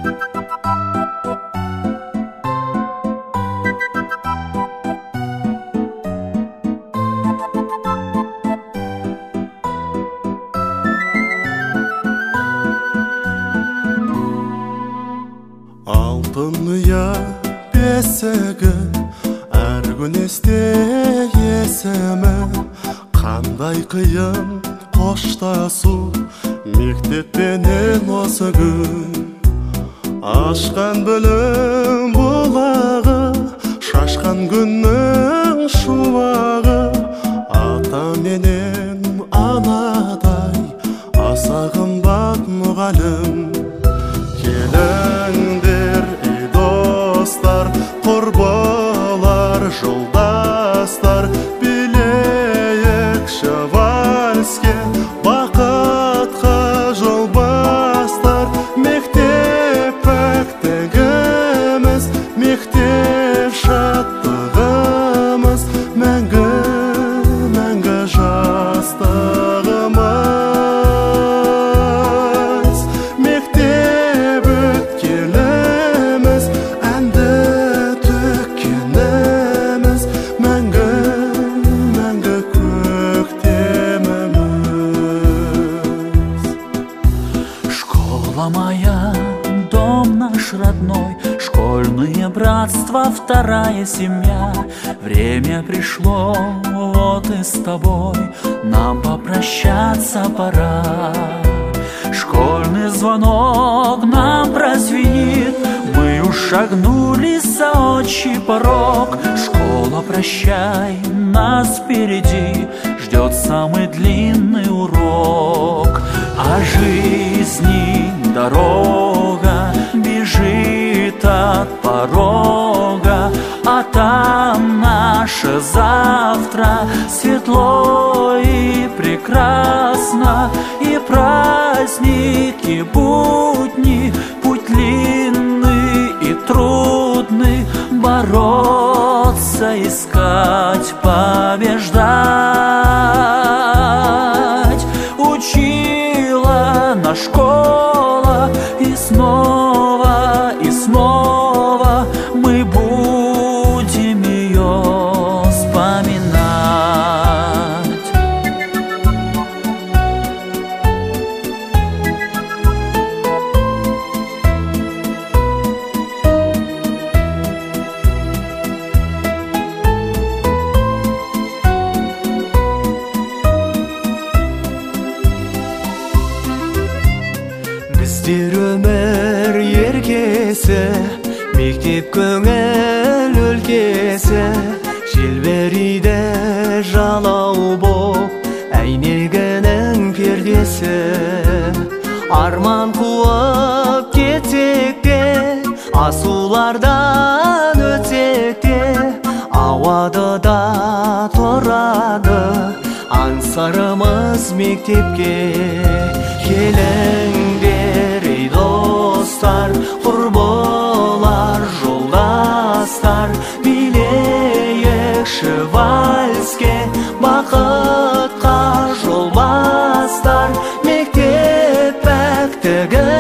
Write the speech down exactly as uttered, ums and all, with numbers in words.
Алтын ұя бесігі әр күн есте есімі, қандай қиын қоштасу мектеппенен осы күн. Ашқан білім бұлағы, шашқан күннің шуағы, ата менен анадай аса қымбат мұғалім. Келіңдер ей достар, құрбылар, жолдастар, билейікші вальске, бақытқа жол бастар. Мектеп пәктігіміз, мектеп шаттығымыз, мәңгі, мәңгі жастығымыз. Мектеп өткеніміз, әнді төккеніміз, мәңгі, мәңгі көктеміміз. Школа моя, дом наш родной, школьное братство, вторая семья. Время пришло, вот и с тобой нам попрощаться пора. Школьный звонок нам прозвенит, мы уж шагнули за отчий порог. Школа, прощай, нас впереди ждет самый длинный урок. А жизни дорога бежит от порога, а там наше завтра светло и прекрасно, и праздники, будни, путь длинный и трудный, бороться, искать, побеждать. Учила нас школа, и снова, и снова мы будем ее вспоминать. Біздер өмір еркесі, мектеп көңіл өлкесі, желберейді жалау боп әйнегінің пердесі. Арман қуып кетсек те, асулардан өтсек те, ауады да тұрады аңсарымыз мектепке. Келіңдер ей достар, құрбылар, жолдастар, билейікші вальске, бақытқа жол бастар. Мектеп пәктігі